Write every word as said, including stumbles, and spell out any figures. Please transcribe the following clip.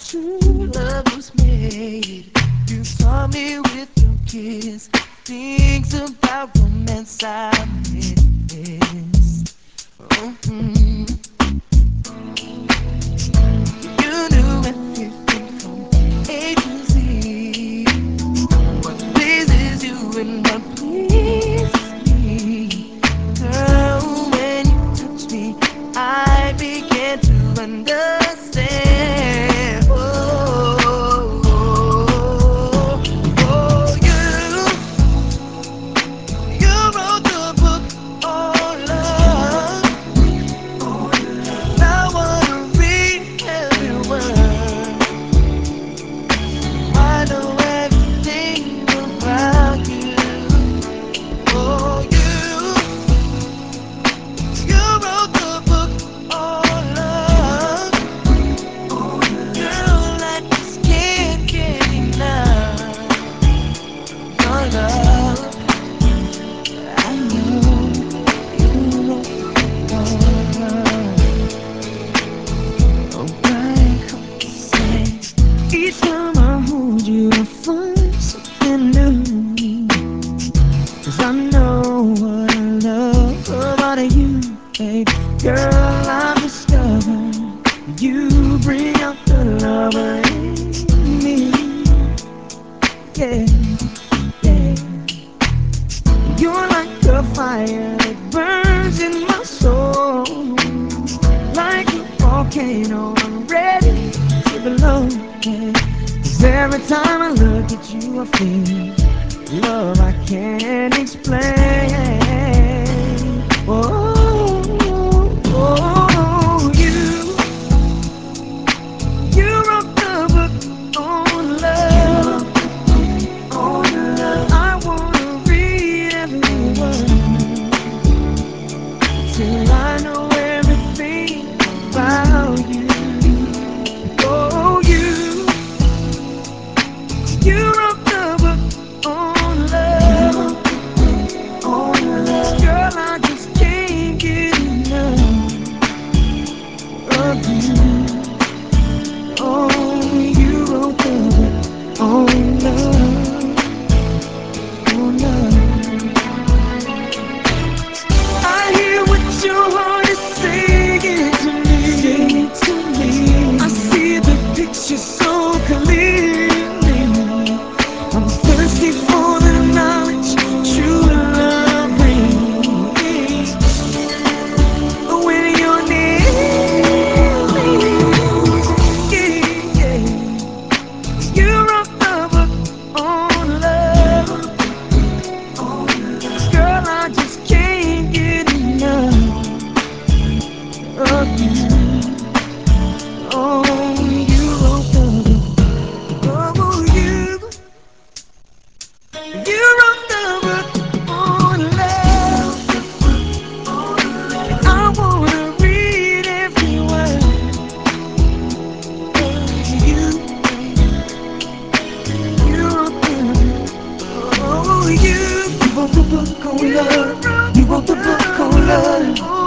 true love was made. You saw me with your kiss. Things about romance I missed. Mhm. You knew everything from A to Z. What pleases you and what pleases me. Girl, when you touch me, I begin to understand. Oh, oh, oh, you, you wrote the book on love. I wanna read every word. I know everything about you. Oh, you, you wrote the book on love. Girl, I just can't get enough. Your love, I know you wrote the book. Alright, come say. Each time I hold you, I find something new. 'Cause I know what I love about you, babe. Girl, I've discovered you bring out the lover in me. Yeah, yeah. You're like a fire that burns in my soul. Like a volcano, I'm ready to blow. Yeah. 'Cause every time I look at you, I feel love I can't explain. Oh, oh, oh, you, you wrote the book on love. On love. I wanna read every word till I know everything about you. Oh, you, you wrote the book on love. On love. Girl, I just can't get enough of you. Oh, you wrote the book on love. On love. I hear what your heart is saying to me. Saying to me. I see the picture so clearly. I'm thirsty for the knowledge true love brings. When you're near me, yeah, yeah. You wrote the book on love. Girl, I just can't get enough of you. Oh, you wrote the book. Oh, you, you wrote the book on love. I wanna read every word. You, you wrote the book. Oh, you, you wrote the book on love. You wrote the book on love.